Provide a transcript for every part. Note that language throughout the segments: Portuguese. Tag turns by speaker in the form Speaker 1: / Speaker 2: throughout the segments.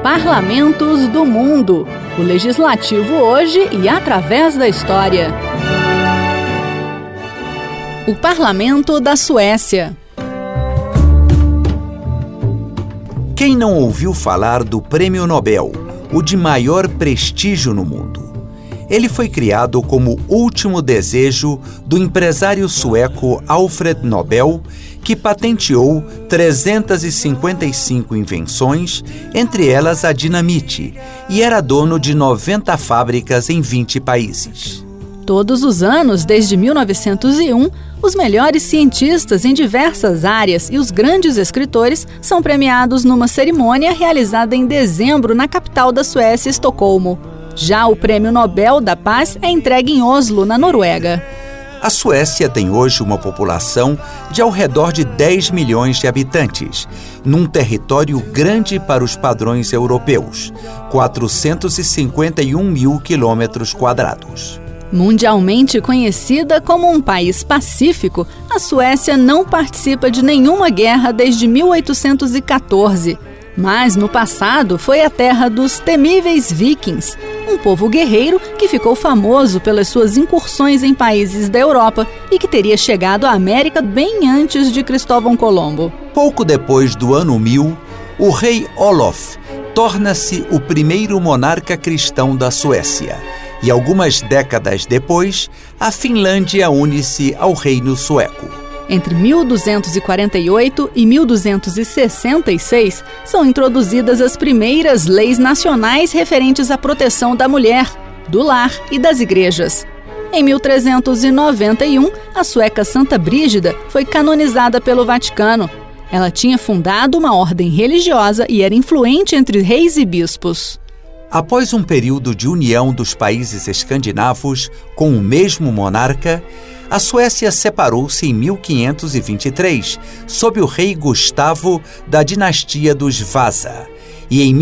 Speaker 1: Parlamentos do Mundo. O legislativo hoje e através da história. O Parlamento da Suécia.
Speaker 2: Quem não ouviu falar do Prêmio Nobel, o de maior prestígio no mundo? Ele foi criado como último desejo do empresário sueco Alfred Nobel, que patenteou 355 invenções, entre elas a dinamite, e era dono de 90 fábricas em 20 países.
Speaker 1: Todos os anos, desde 1901, os melhores cientistas em diversas áreas e os grandes escritores são premiados numa cerimônia realizada em dezembro na capital da Suécia, Estocolmo. Já o Prêmio Nobel da Paz é entregue em Oslo, na Noruega.
Speaker 2: A Suécia tem hoje uma população de ao redor de 10 milhões de habitantes, num território grande para os padrões europeus, 451 mil quilômetros quadrados.
Speaker 1: Mundialmente conhecida como um país pacífico, a Suécia não participa de nenhuma guerra desde 1814. Mas, no passado, foi a terra dos temíveis vikings, um povo guerreiro que ficou famoso pelas suas incursões em países da Europa e que teria chegado à América bem antes de Cristóvão Colombo.
Speaker 2: Pouco depois do ano 1000, o rei Olof torna-se o primeiro monarca cristão da Suécia. E algumas décadas depois, a Finlândia une-se ao reino sueco.
Speaker 1: Entre 1248 e 1266, são introduzidas as primeiras leis nacionais referentes à proteção da mulher, do lar e das igrejas. Em 1391, a sueca Santa Brígida foi canonizada pelo Vaticano. Ela tinha fundado uma ordem religiosa e era influente entre reis e bispos.
Speaker 2: Após um período de união dos países escandinavos com o mesmo monarca, a Suécia separou-se em 1523, sob o rei Gustavo da dinastia dos Vasa, e em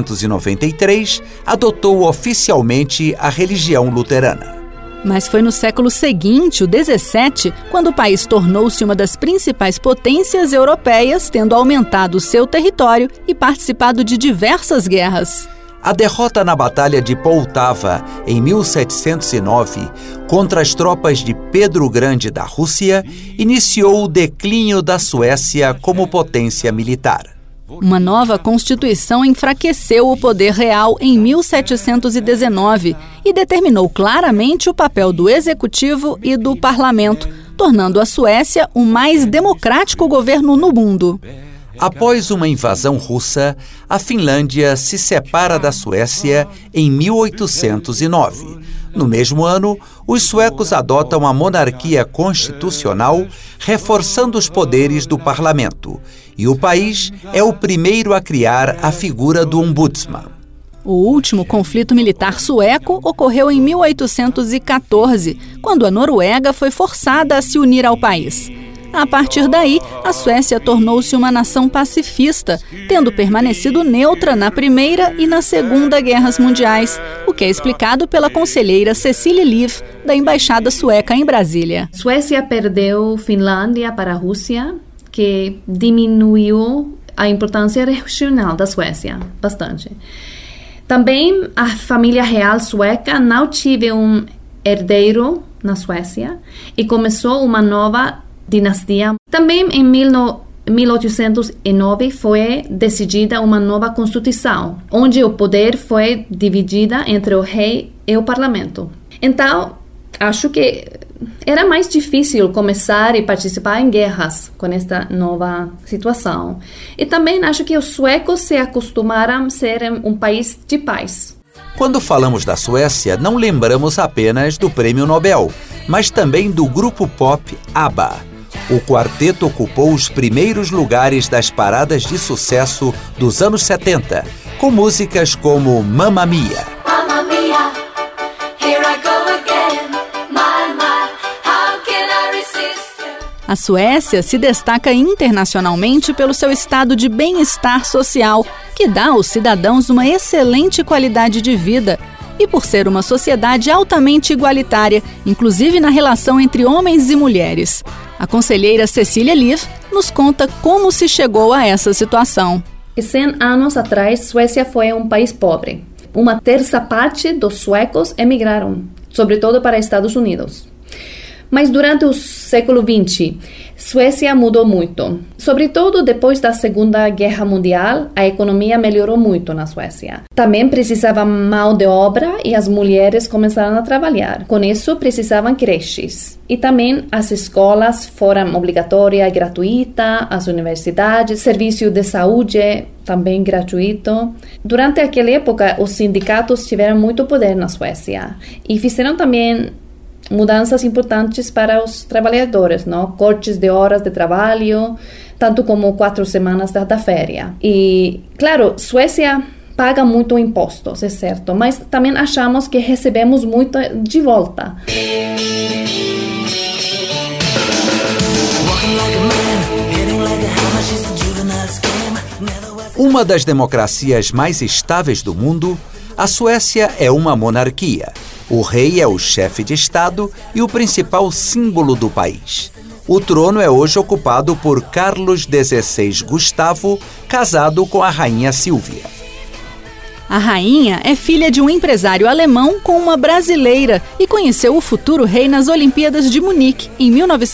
Speaker 2: 1593 adotou oficialmente a religião luterana.
Speaker 1: Mas foi no século seguinte, o 17, quando o país tornou-se uma das principais potências europeias, tendo aumentado seu território e participado de diversas guerras.
Speaker 2: A derrota na Batalha de Poltava, em 1709, contra as tropas de Pedro o Grande da Rússia, iniciou o declínio da Suécia como potência militar.
Speaker 1: Uma nova Constituição enfraqueceu o poder real em 1719 e determinou claramente o papel do Executivo e do Parlamento, tornando a Suécia o mais democrático governo no mundo.
Speaker 2: Após uma invasão russa, a Finlândia se separa da Suécia em 1809. No mesmo ano, os suecos adotam a monarquia constitucional, reforçando os poderes do parlamento. E o país é o primeiro a criar a figura do ombudsman.
Speaker 1: O último conflito militar sueco ocorreu em 1814, quando a Noruega foi forçada a se unir ao país. A partir daí, a Suécia tornou-se uma nação pacifista, tendo permanecido neutra na Primeira e na Segunda Guerras Mundiais, o que é explicado pela conselheira Cecilie Liv, da Embaixada Sueca em Brasília.
Speaker 3: Suécia perdeu Finlândia para a Rússia, que diminuiu a importância regional da Suécia bastante. Também a família real sueca não teve um herdeiro na Suécia e começou uma nova dinastia. Também em 1809 foi decidida uma nova Constituição, onde o poder foi dividido entre o rei e o parlamento. Então, acho que era mais difícil começar e participar em guerras com esta nova situação. E também acho que os suecos se acostumaram a ser um país de paz.
Speaker 2: Quando falamos da Suécia, não lembramos apenas do Prêmio Nobel, mas também do grupo pop ABBA. O quarteto ocupou os primeiros lugares das paradas de sucesso dos anos 70, com músicas como Mamma Mia.
Speaker 4: Mamma Mia, here I go again. My, how can I resist you?
Speaker 1: A Suécia se destaca internacionalmente pelo seu estado de bem-estar social, que dá aos cidadãos uma excelente qualidade de vida, e por ser uma sociedade altamente igualitária, inclusive na relação entre homens e mulheres. A conselheira Cecilie Liv nos conta como se chegou a essa situação.
Speaker 3: 100 anos atrás, Suécia foi um país pobre. Uma terça parte dos suecos emigraram, sobretudo para Estados Unidos. Mas durante o século XX, Suécia mudou muito. Sobretudo depois da Segunda Guerra Mundial, a economia melhorou muito na Suécia. Também precisava mão de obra e as mulheres começaram a trabalhar. Com isso, precisavam creches. E também as escolas foram obrigatórias e gratuitas, as universidades, serviço de saúde também gratuito. Durante aquela época, os sindicatos tiveram muito poder na Suécia e fizeram também mudanças importantes para os trabalhadores, não? Cortes de horas de trabalho, tanto como 4 semanas da férias. E, claro, Suécia paga muito impostos, é certo, mas também achamos que recebemos muito de volta.
Speaker 2: Uma das democracias mais estáveis do mundo, a Suécia é uma monarquia. O rei é o chefe de Estado e o principal símbolo do país. O trono é hoje ocupado por Carlos XVI Gustavo, casado com a rainha Silvia.
Speaker 1: A rainha é filha de um empresário alemão com uma brasileira e conheceu o futuro rei nas Olimpíadas de Munique, em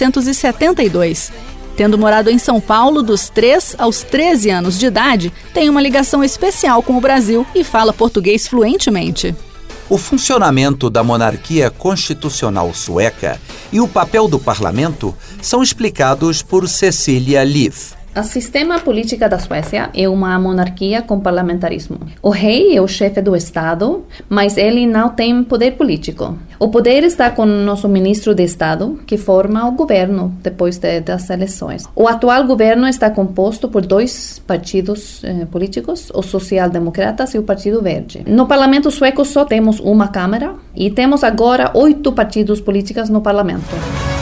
Speaker 1: 1972. Tendo morado em São Paulo dos 3 aos 13 anos de idade, tem uma ligação especial com o Brasil e fala português fluentemente.
Speaker 2: O funcionamento da monarquia constitucional sueca e o papel do parlamento são explicados por Cecilia Liv.
Speaker 3: O sistema político da Suécia é uma monarquia com parlamentarismo. O rei é o chefe do Estado, mas ele não tem poder político. O poder está com o nosso ministro de Estado, que forma o governo depois das eleições. O atual governo está composto por 2 partidos políticos, os social-democratas e o Partido Verde. No parlamento sueco só temos uma câmara e temos agora 8 partidos políticos no parlamento.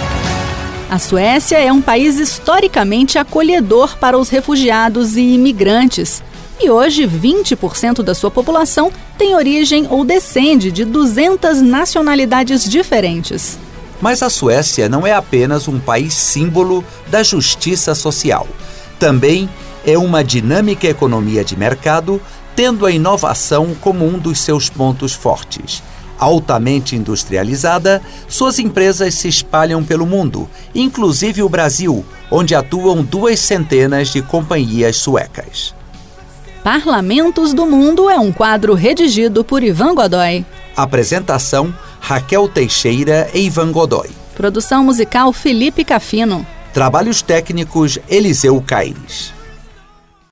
Speaker 1: A Suécia é um país historicamente acolhedor para os refugiados e imigrantes. E hoje, 20% da sua população tem origem ou descende de 200 nacionalidades diferentes.
Speaker 2: Mas a Suécia não é apenas um país símbolo da justiça social. Também é uma dinâmica economia de mercado, tendo a inovação como um dos seus pontos fortes. Altamente industrializada, suas empresas se espalham pelo mundo, inclusive o Brasil, onde atuam 200 de companhias suecas.
Speaker 1: Parlamentos do Mundo é um quadro redigido por Ivan Godoy.
Speaker 2: Apresentação: Raquel Teixeira e Ivan Godoy.
Speaker 1: Produção musical: Felipe Cafino.
Speaker 2: Trabalhos técnicos: Eliseu Caires.